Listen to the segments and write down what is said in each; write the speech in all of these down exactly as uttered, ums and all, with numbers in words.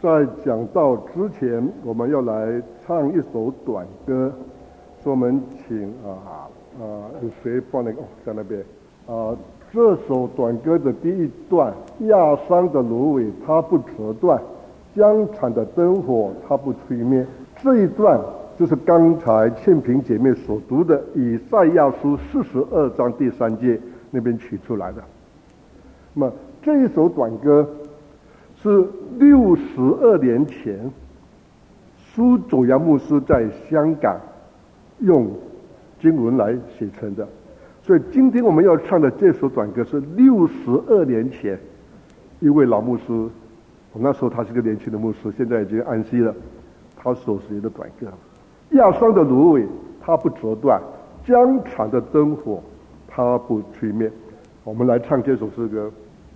在讲道之前，我们要来唱一首短歌，所以我们请啊啊有谁放那个？哦，在那边啊。这首短歌的第一段，压伤的芦苇它不折断，将残的灯火它不吹灭。这一段就是刚才倩萍姐妹所读的以赛亚书四十二章第三节那边取出来的。那么这一首短歌是六十二年前苏佐阳牧师在香港用经文来写成的，所以今天我们要唱的这首短歌是六十二年前一位老牧师，那时候他是个年轻的牧师，现在已经安息了，他所写的短歌。压伤的芦苇它不折断，将残的灯火它不吹灭。我们来唱这首诗歌，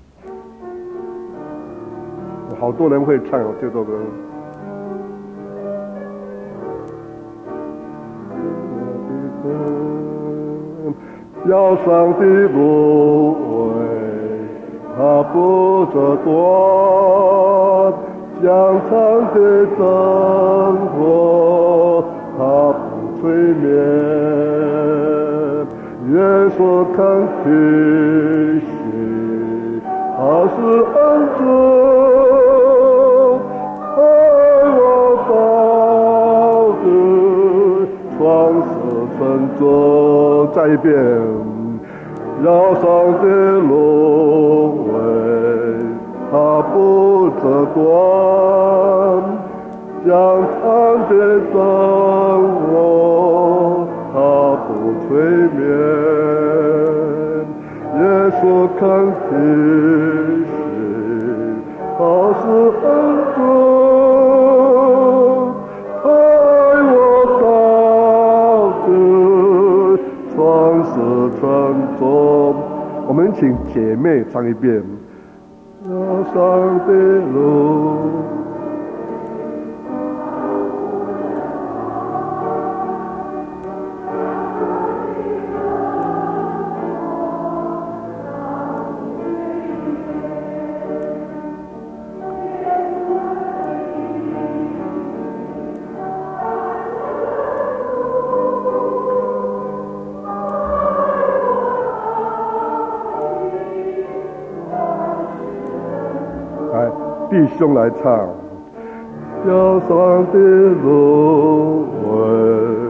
好多人会唱这首歌。压伤的芦苇它不折断，将残的灯火它不吹灭。耶稣看提醒，他是恩主，爱我到底，创世成终。再一遍，压伤的芦苇它不折断，将残的灯火它不吹灭。耶稣看提醒，他是恩主，爱我到底，创世成终。我们请姐妹唱一遍。压伤的芦弟兄来唱，压伤的芦苇，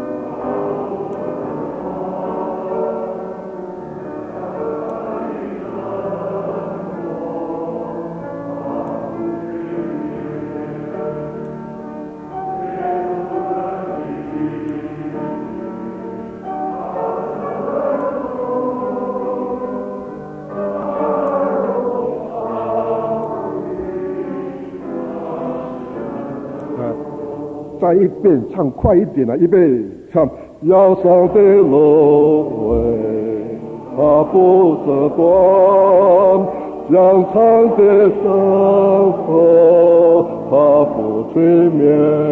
再一遍唱快一点了，预备唱。压伤的芦苇它不折断，将残的灯火它不吹灭。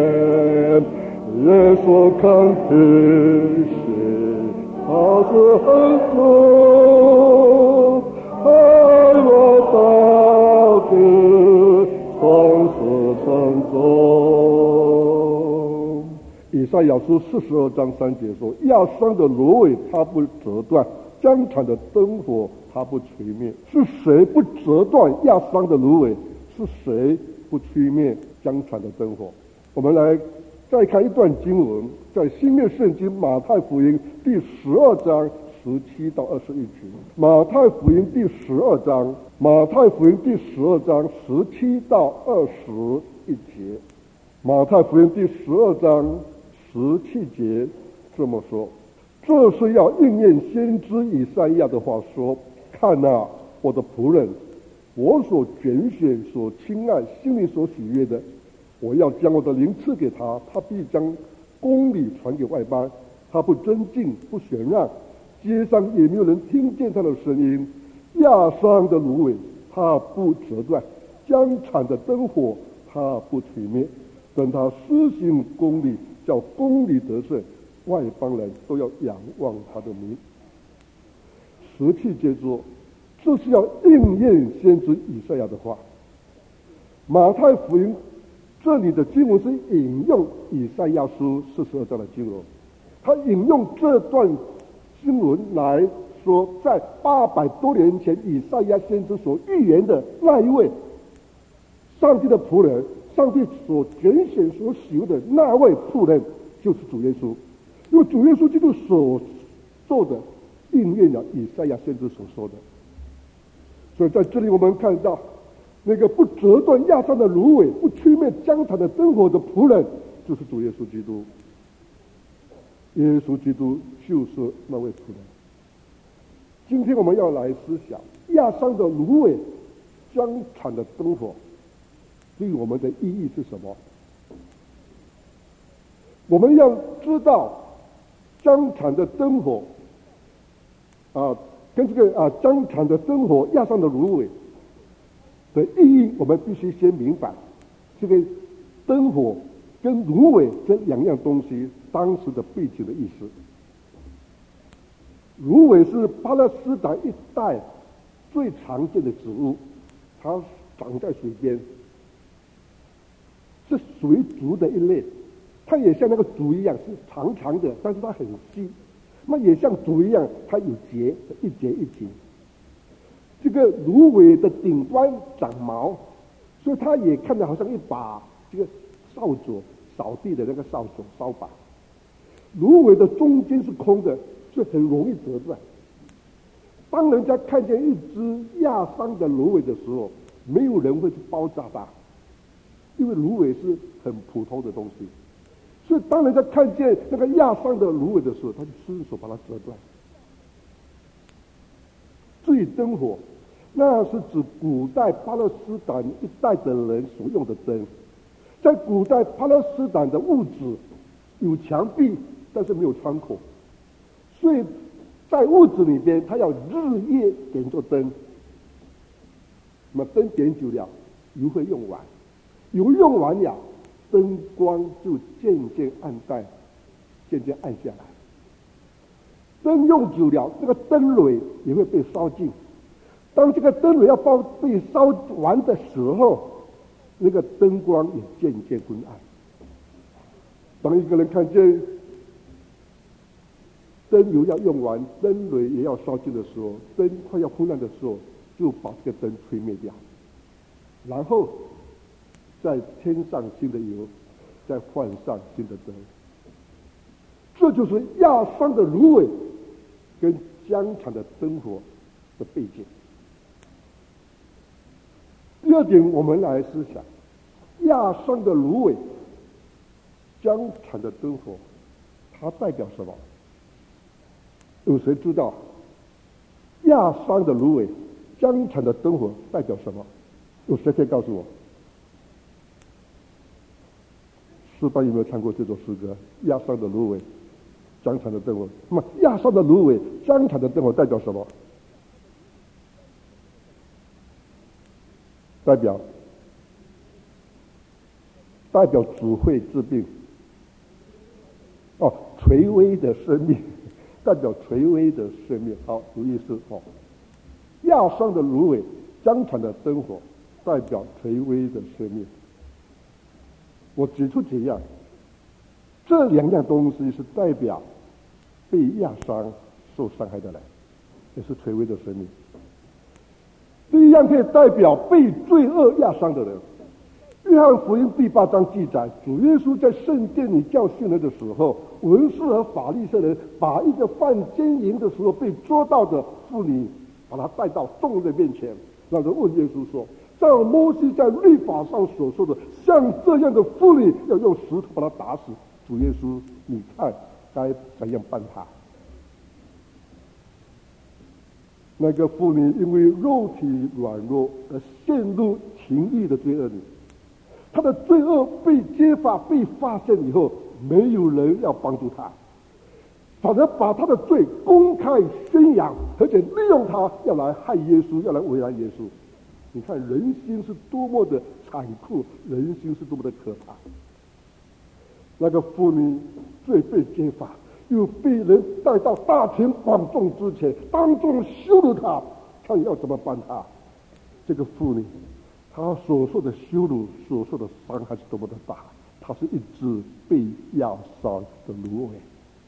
耶稣看提醒，他是恩主，爱我到底，创世成终。以赛亚书四十二章三节说，压伤的芦苇它不折断，将残的灯火它不吹灭。是谁不折断压伤的芦苇？是谁不吹灭将残的灯火？我们来再看一段经文，在新约圣经马太福音第十二章十七到二十一节。马太福音第十二章，马太福音第十二章十七到二十一节。马太福音第十二章十七节这么说：这是要应验先知以赛亚的话说，看啊，我的仆人，我所拣选所亲爱心里所喜悦的，我要将我的灵赐给他，他必将公理传给外邦，他不尊敬不选让，街上也没有人听见他的声音。压伤的芦苇他不折断，将残的灯火他不吹灭，等他施行公理，叫公理得胜，外邦人都要仰望他的名。十七节说，这是要应验先知以赛亚的话。 马太福音这里的经文是引用以赛亚书四十二章的经文，他引用这段经文来说，在八百多年前以赛亚先知所预言的那一位上帝的仆人，上帝所拣选所喜悦的那位仆人，就是主耶稣。因为主耶稣基督所做的应验了以赛亚先知所说的，所以在这里我们看到那个不折断压伤的芦苇，不吹灭江残的灯火的仆人，就是主耶稣基督。耶稣基督就是那位仆人。今天我们要来思想压伤的芦苇，江残的灯火对我们的意义是什么？我们要知道江残的灯火啊，跟这个啊江残的灯火压伤的芦苇的意义，我们必须先明白这个灯火跟芦苇这两样东西当时的背景的意思。芦苇是巴勒斯坦一带最常见的植物，它长在水边，是属于竹的一类，它也像那个竹一样是长长的，但是它很细，那也像竹一样，它有节，一节一节。这个芦苇的顶端长毛，所以它也看着好像一把这个扫帚，扫地的那个扫帚扫把。芦苇的中间是空的，所以很容易折断。当人家看见一只压伤的芦苇的时候，没有人会去包扎它，因为芦苇是很普通的东西。所以当人家看见那个压伤的芦苇的时候，他就伸手把它折断。至于灯火，那是指古代巴勒斯坦一带的人所用的灯。在古代巴勒斯坦的屋子有墙壁，但是没有窗口，所以在屋子里边，他要日夜点着灯。那么灯点久了，油会用完，油用完了，灯光就渐渐暗淡，渐渐暗下来。灯用久了，那个灯蕊也会被烧尽。当这个灯蕊要被烧完的时候，那个灯光也渐渐昏暗。当一个人看见灯油要用完，灯蕊也要烧尽的时候，灯快要昏暗的时候，就把这个灯吹灭掉，然后再添上新的油，再换上新的灯。这就是压伤的芦苇跟江残的灯火的背景。第二点，我们来思想压伤的芦苇、江残的灯火，它代表什么？有谁知道压伤的芦苇、江残的灯火代表什么？有谁可以告诉我？诗班有没有唱过这首诗歌？压伤的芦苇、江残的灯火。那么压伤的芦苇、江残的灯火代表什么？代表代表主会治病。哦，垂危的生命，代表垂危的生命。好，有意思哦。压伤的芦苇、江残的灯火，代表垂危的生命。我举出几样，这两样东西是代表被压伤、受伤害的人，也是垂危的生命。第一样可以代表被罪恶压伤的人。约翰福音第八章记载，主耶稣在圣殿里教训人的时候，文士和法利赛人把一个犯奸淫的时候被捉到的妇女，把她带到众人面前，然后问耶稣说：照摩西在律法上所说的，像这样的妇女要用石头把她打死。主耶稣，你看该怎样办她？那个妇女因为肉体软弱而陷入情欲的罪恶里，她的罪恶被揭发、被发现以后，没有人要帮助她，反而把她的罪公开宣扬，而且利用她要来害耶稣，要来为难耶稣。你看人心是多么的残酷，人心是多么的可怕。那个妇女罪被揭发，又被人带到大庭广众之前，当众羞辱她，看要怎么办她。这个妇女，她他所受的羞辱、所受的伤害是多么的大。他是一只被压伤的芦苇。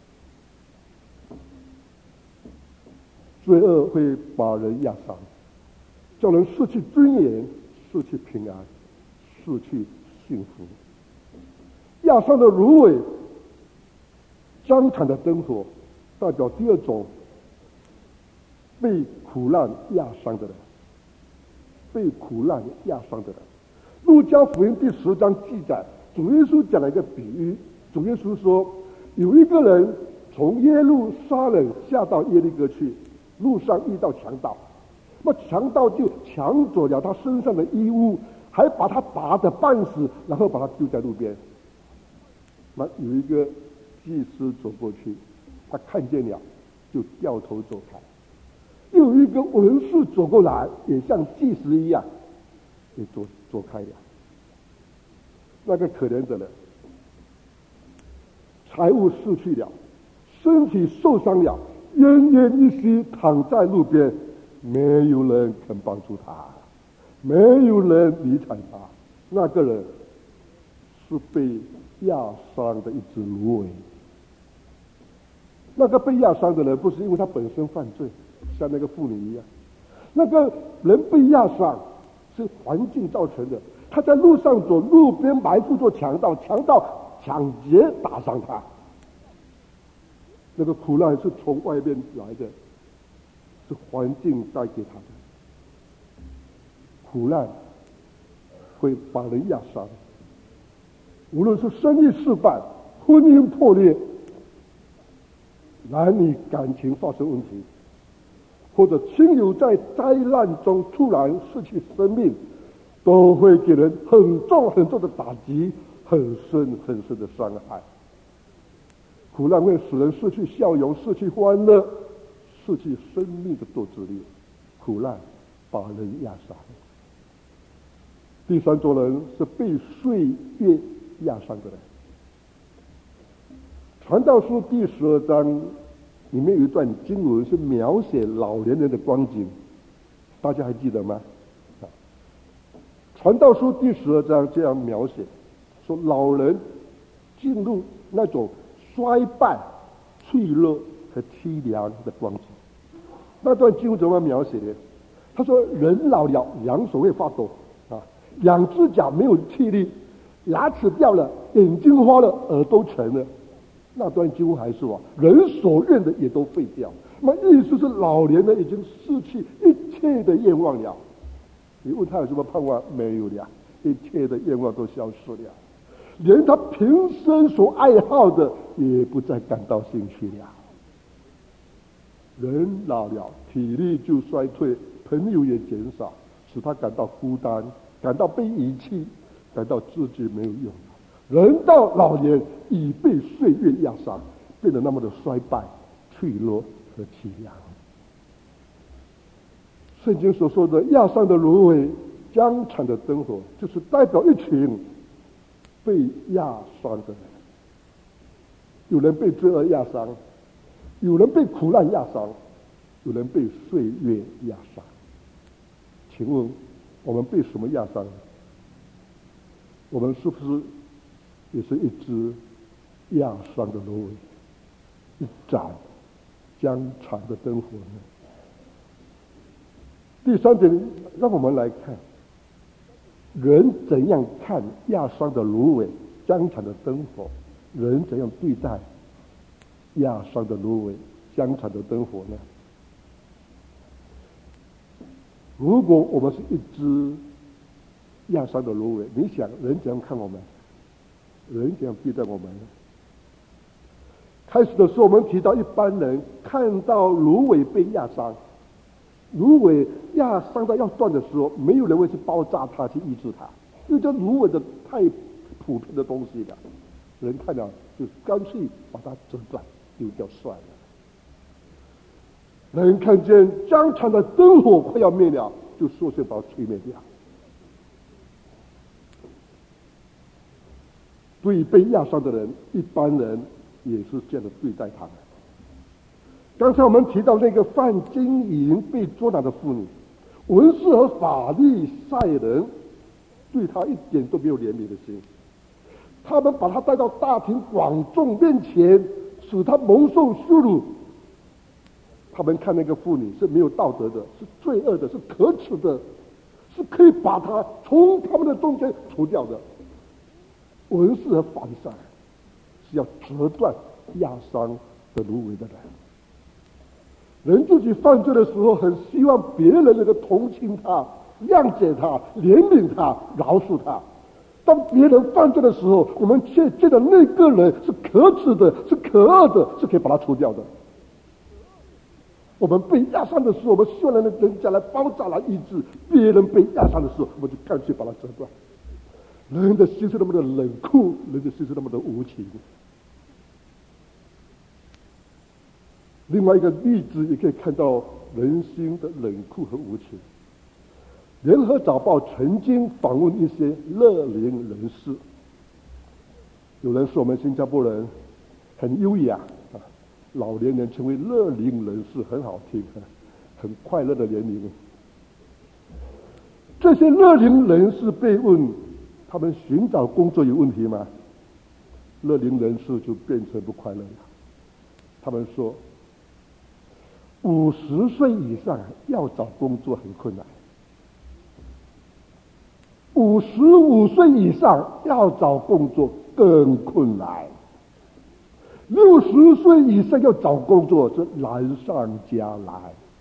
罪恶会把人压伤，叫人失去尊严，失去平安，失去幸福。压伤的芦苇，张残的灯火，代表第二种被苦难压伤的人。被苦难压伤的人。路加福音第十章记载，主耶稣讲了一个比喻。主耶稣说，有一个人从耶路撒冷下到耶利哥去，路上遇到强盗，那强盗就抢走了他身上的衣物，还把他打得半死，然后把他丢在路边。那有一个祭司走过去，他看见了，就掉头走开。又有一个文士走过来，也像祭司一样，也走走开了。那个可怜的人，财物失去了，身体受伤了，奄奄一息躺在路边，没有人肯帮助他，没有人理睬他。那个人是被压伤的一只芦苇。那个被压伤的人不是因为他本身犯罪，像那个妇女一样，那个人被压伤是环境造成的。他在路上走，路边埋伏做强盗，强盗抢劫打伤他。那个苦难是从外面来的，是环境带给他的。苦难会把人压伤，无论是生意失败、婚姻破裂、男女感情发生问题，或者亲友在灾难中突然失去生命，都会给人很重很重的打击，很深很深的伤害。苦难会使人失去笑容，失去欢乐，失去生命的斗志力。苦难把人压伤。第三种人是被岁月压伤的人。传道书第十二章里面有一段经文是描写老年人的光景，大家还记得吗？传道书第十二章这样描写，说老人进入那种衰败、脆弱和凄凉的光景。那段经文怎么描写的？他说人老了，两手会发抖啊，两只脚没有气力，牙齿掉了，眼睛花了，耳朵沉了。那段经文还说啊，人所愿的也都废掉。那么意思是老年人已经失去一切的愿望了。你问他有什么盼望？没有了，一切的愿望都消失了，连他平生所爱好的也不再感到兴趣了。人老了，体力就衰退，朋友也减少，使他感到孤单，感到被遗弃，感到自己没有用了。人到老年已被岁月压伤，变得那么的衰败、脆弱和凄凉。圣经所说的压伤的芦苇、江产的灯火，就是代表一群被压伤的人。有人被罪恶压伤，有人被苦难压伤，有人被岁月压伤。请问我们被什么压伤？我们是不是也是一只压伤的芦苇，一盏江产的灯火呢？第三点，让我们来看人怎样看压伤的芦苇、江产的灯火，人怎样对待压伤的芦苇、江产的灯火呢？如果我们是一只压伤的芦苇，你想人怎样看我们？人怎样对待我们呢？开始的时候我们提到一般人看到芦苇被压伤，芦苇压伤到要断的时候，没有人会去包扎它，去医治它，因为这芦苇的太普遍的东西了，人看了就干脆把它折断丢掉算了。人看见江产的灯火快要灭了，就索性把它吹灭掉。对于被压伤的人，一般人也是这样的对待他们。刚才我们提到那个犯奸淫被捉拿的妇女，文士和法利赛人对他一点都没有怜悯的心。他们把他带到大庭广众面前，使他蒙受羞辱。他们看那个妇女是没有道德的，是罪恶的，是可耻的，是可以把他从他们的中间除掉的。文士和法利赛是要折断压伤的芦苇的人。人自己犯罪的时候，很希望别人能够同情他、谅解他、怜悯他、饶恕他。当别人犯罪的时候，我们却觉得那个人是可耻的，是可恶的，是可以把他除掉的。我们被压伤的时候，我们希望人人家来帮助来医治；别人被压伤的时候，我们就干脆把它折断。人的心是那么的冷酷，人的心是那么的无情。另外一个例子也可以看到人心的冷酷和无情。联合早报曾经访问一些乐龄人士，有人说我们新加坡人很优雅啊，老年人成为乐龄人士很好听，很快乐的年龄。这些乐龄人士被问他们寻找工作有问题吗？乐龄人士就变成不快乐了。他们说五十岁以上要找工作很困难，五十五岁以上要找工作更困难，六十岁以上要找工作是难上加难。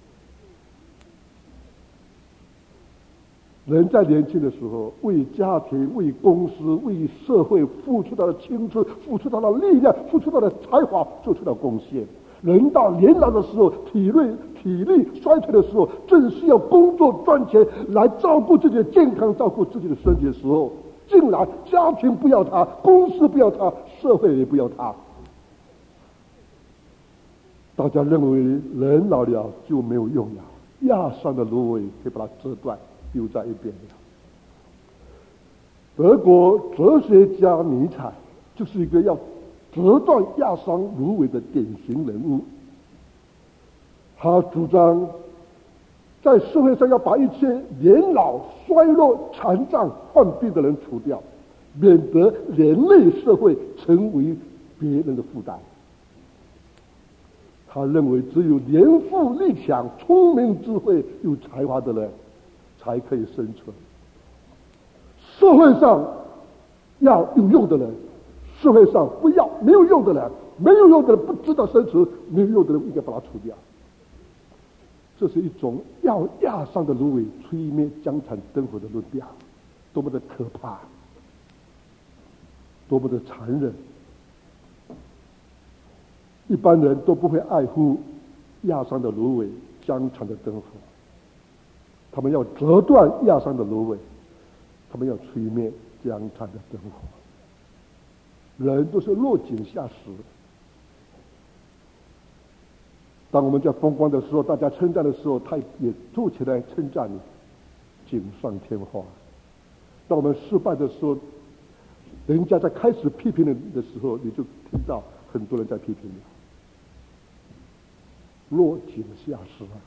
人在年轻的时候，为家庭、为公司、为社会付出他的青春，付出他的力量，付出他的才华，做出了贡献。人到年老的时候，体力体力衰退的时候，正需要工作赚钱来照顾自己的健康，照顾自己的身体的时候，竟然家庭不要他，公司不要他，社会也不要他。大家认为人老了就没有用了，压伤的芦苇可以把它折断，丢在一边了。德国哲学家尼采就是一个要折断压伤芦苇的典型人物。他主张在社会上要把一切年老、衰弱、残障、患病的人除掉，免得连累社会成为别人的负担。他认为只有年富力强、聪明智慧、有才华的人才可以生存。社会上要有用的人，社会上不要没有用的人，没有用的人不知道生存，没有用的人应该把它除掉。这是一种要压伤的芦苇吹灭江残灯火的论调，多么的可怕，多么的残忍。一般人都不会爱护压伤的芦苇、江残的灯火，他们要折断压伤的芦苇，他们要吹灭江残的灯火。人都是落井下石。当我们在风光的时候，大家称赞的时候，他也坐起来称赞你，锦上添花。当我们失败的时候，人家在开始批评你的时候，你就听到很多人在批评你。落井下石啊！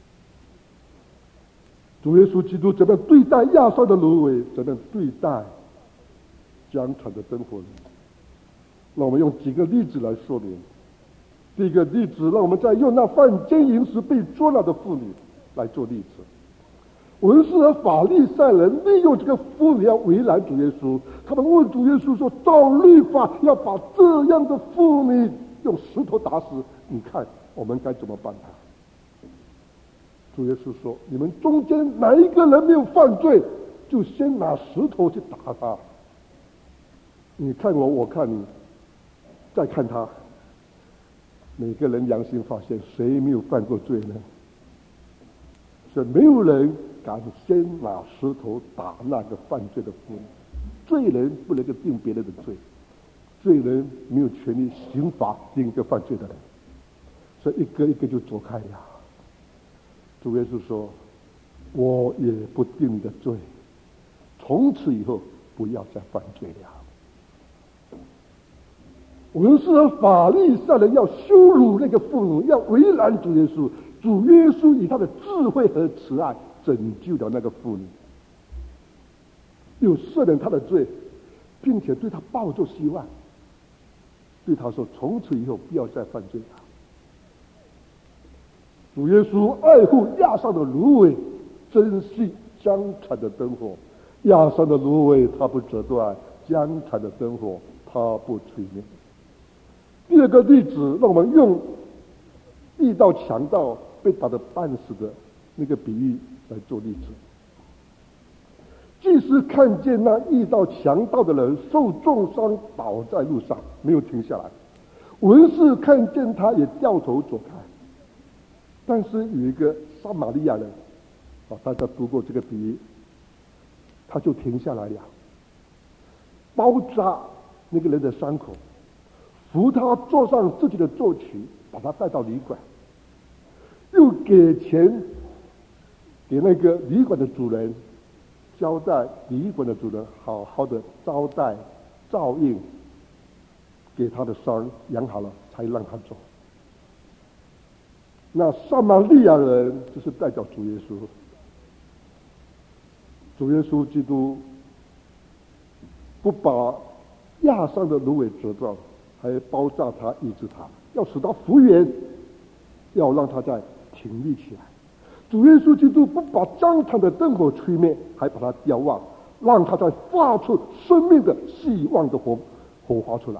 主耶稣基督怎么样对待压伤的芦苇，怎么样对待江残的灯火呢？让我们用几个例子来说明。第一个例子，让我们再用那犯奸淫时被捉拿的妇女来做例子。文士和法利赛人利用这个妇女要为难主耶稣，他们问主耶稣说：照律法要把这样的妇女用石头打死，你看我们该怎么办他？主耶稣说：你们中间哪一个人没有犯罪，就先拿石头去打他。你看我，我看你，再看他，每个人良心发现，谁没有犯过罪呢？所以没有人敢先拿石头打那个犯罪的妇女。罪人不能够定别人的罪，罪人没有权利刑罚定一个犯罪的人，所以一个一个就走开呀。主耶稣说：我也不定你的罪，从此以后不要再犯罪了。文士和法利赛人要羞辱那个妇女，要为难主耶稣。主耶稣以他的智慧和慈爱拯救了那个妇女。 又赦免他的罪，并且对他抱着希望，对他说：“从此以后不要再犯罪了。”主耶稣爱护亚萨的芦苇，珍惜江产的灯火。亚萨的芦苇他不折断，江产的灯火他不吹灭。第二个例子，让我们用遇到强盗被打得半死的那个比喻来做例子。祭司看见那遇到强盗的人受重伤倒在路上，没有停下来。文士看见他也掉头走开。但是有一个撒玛利亚人，啊，大家读过这个比喻，他就停下来了，包扎那个人的伤口，扶他坐上自己的坐骑，把他带到旅馆，又给钱给那个旅馆的主人，交代旅馆的主人好好的招待照应，给他的伤养好了才让他走。那撒玛利亚人就是代表主耶稣，主耶稣基督不把亚萨的芦苇折断，还包扎他医治他，要使他复原，要让他再挺立起来。主耶稣基督不把江场的灯火吹灭，还把它雕旺，让他再发出生命的希望的火火花出来。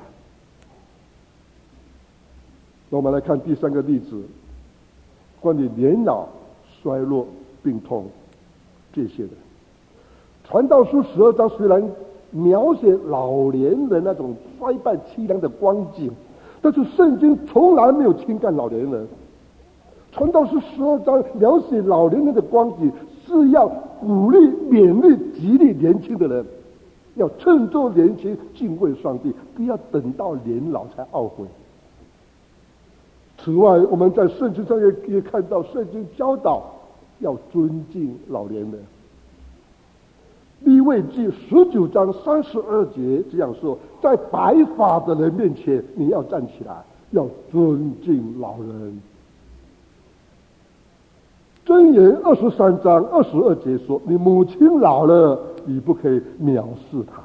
那我们来看第三个例子，关于年老、衰弱、病痛这些的。传道书十二章虽然描写老年人那种衰败凄凉的光景，但是圣经从来没有轻看老年人。传道书十二章描写老年人的光景，是要鼓励、勉励、激励年轻的人，要趁着年轻敬畏上帝，不要等到年老才懊悔。此外，我们在圣经上也可以看到，圣经教导要尊敬老年人。利未记十九章三十二节这样说：在白发的人面前，你要站起来，要尊敬老人。箴言二十三章二十二节说：你母亲老了，你不可以藐视她。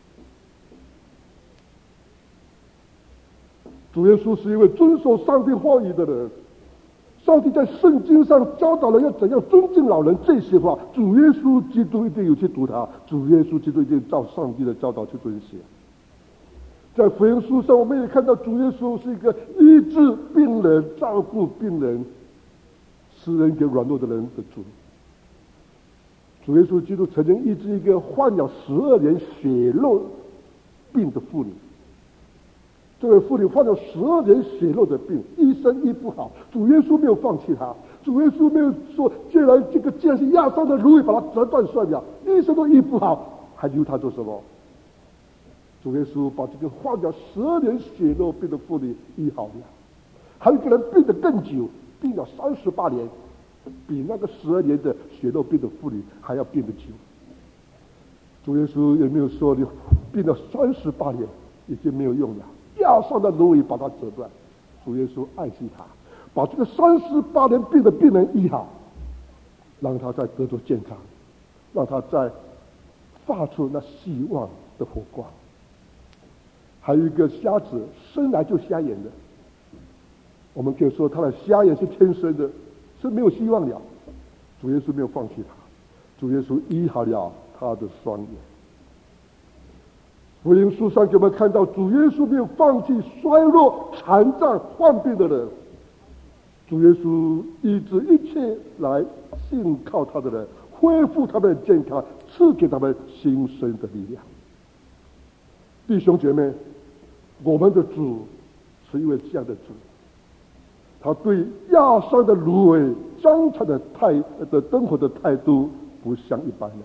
主耶稣是一位遵守上帝话语的人，上帝在圣经上教导了要怎样尊敬老人，这些话主耶稣基督一定有去读它，主耶稣基督一定照上帝的教导去遵行。在福音书上，我们也看到主耶稣是一个医治病人、照顾病人、施恩给软弱的人的主。主耶稣基督曾经医治一个患了十二年血肉病的妇女。这位妇女患了十二年血肉的病，医生医不好，主耶稣没有放弃她，主耶稣没有说既然这个既然是亚萨的芦苇，把它折断算了，医生都医不好，还留她做什么？主耶稣把这个患了十二年血肉病的妇女医好了。还有一个人病得更久，病了三十八年，比那个十二年的血肉病的妇女还要病得久。主耶稣也没有说你病了三十八年已经没有用了，亚萨的芦苇把它折断。主耶稣爱惜他，把这个三十八年病的病人医好，让他再得到健康，让他再发出那希望的火光。还有一个瞎子，生来就瞎眼的，我们可以说他的瞎眼是天生的，是没有希望了。主耶稣没有放弃他，主耶稣医好了他的双眼。福音书上给我们看到，主耶稣没有放弃衰弱、残障、患病的人。主耶稣医治一切来信靠他的人，恢复他们的健康，赐给他们新生的力量。弟兄姐妹，我们的主是一位这样的主，他对亚萨的芦苇、张残的态的灯火的态度不像一般人。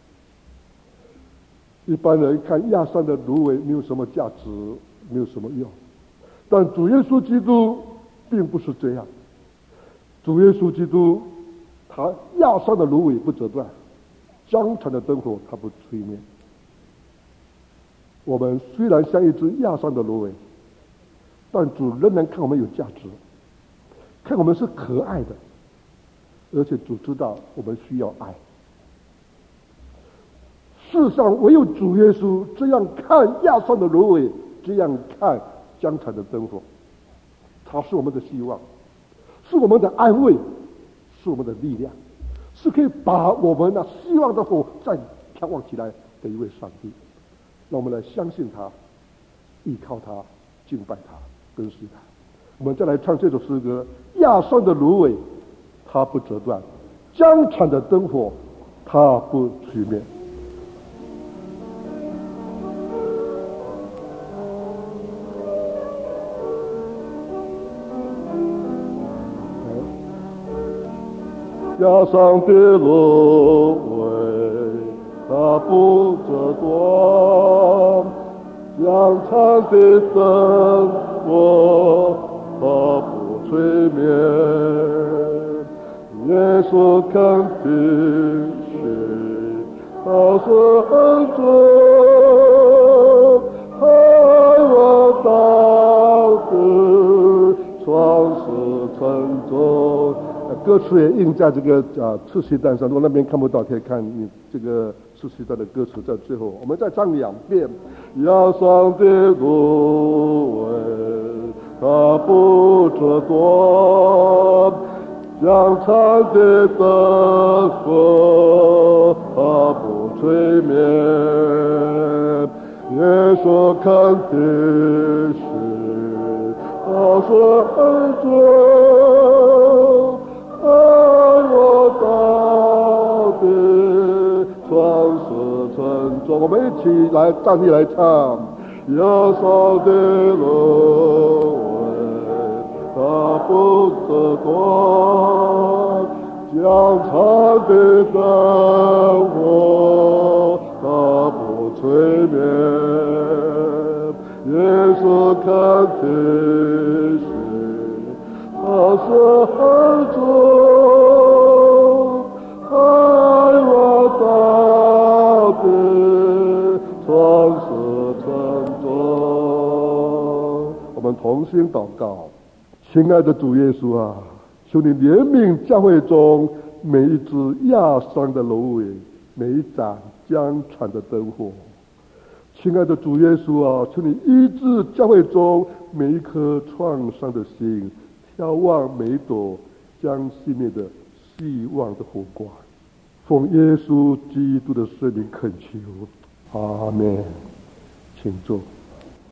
一般人看亚萨的芦苇没有什么价值，没有什么用，但主耶稣基督并不是这样。主耶稣基督，他亚萨的芦苇不折断，张残的灯火他不吹灭。我们虽然像一只亚萨的芦苇，但主仍然看我们有价值，看我们是可爱的，而且主知道我们需要爱。 世上唯有主耶稣这样看亚酸的芦苇，这样看江产的灯火。他是我们的希望，是我们的安慰，是我们的力量，是可以把我们那希望的火再眺望起来的一位上帝。让我们来相信他，依靠他，敬拜他，跟随他。我们再来唱这首诗歌：亚酸的芦苇它不折断，江产的灯火它不熄灭。亚酸的芦苇它不折断，江产的灯火它不吹灭。耶稣看的是他是很重，海我大地创世沉重。歌词也印在这个啊次序单上，如果那边看不到，可以看你这个次序单的歌词在最后。我们再唱两遍：亚酸的芦苇它不折断，江产的灯火它不吹灭。耶稣看的是他是很重，爱我到底创世沉重。我们一起来站立来唱：亚酸的芦苇它不折断，江产的灯火它不吹灭。耶稣看的是他是很重，爱我到底创世沉重。我们同心祷告。亲爱的主耶稣啊，求你怜悯教会中每一只亚酸的芦苇，每一盏江产的灯火。亲爱的主耶稣啊，求你医治教会中每一颗创伤的心，眺望每一朵将熄灭的希望的火光。奉耶稣基督的圣名恳求，阿们。请坐。